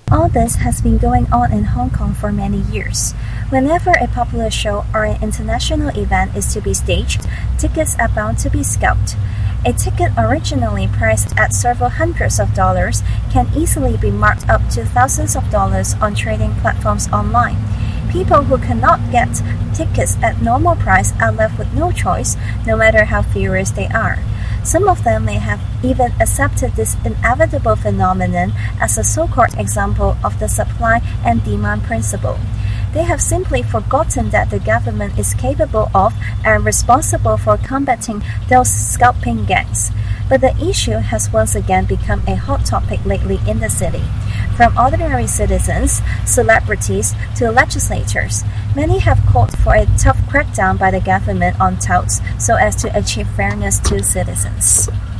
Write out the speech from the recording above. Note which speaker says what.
Speaker 1: All this has been going on in Hong Kong for many years. Whenever a popular show or an international event is to be staged, tickets are bound to be scalped. A ticket originally priced at several hundreds of dollars can easily be marked up to thousands of dollars on trading platforms online. People who cannot get tickets at normal price are left with no choice, no matter how furious they are. Some of them may have even accepted this inevitable phenomenon as a so-called example of the supply and demand principle. They have simply forgotten that the government is capable of and responsible for combating those scalping gangs. But the issue has once again become a hot topic lately in the city. From ordinary citizens, celebrities, to legislators, many have called for a tough crackdown by the government on touts so as to achieve fairness to citizens.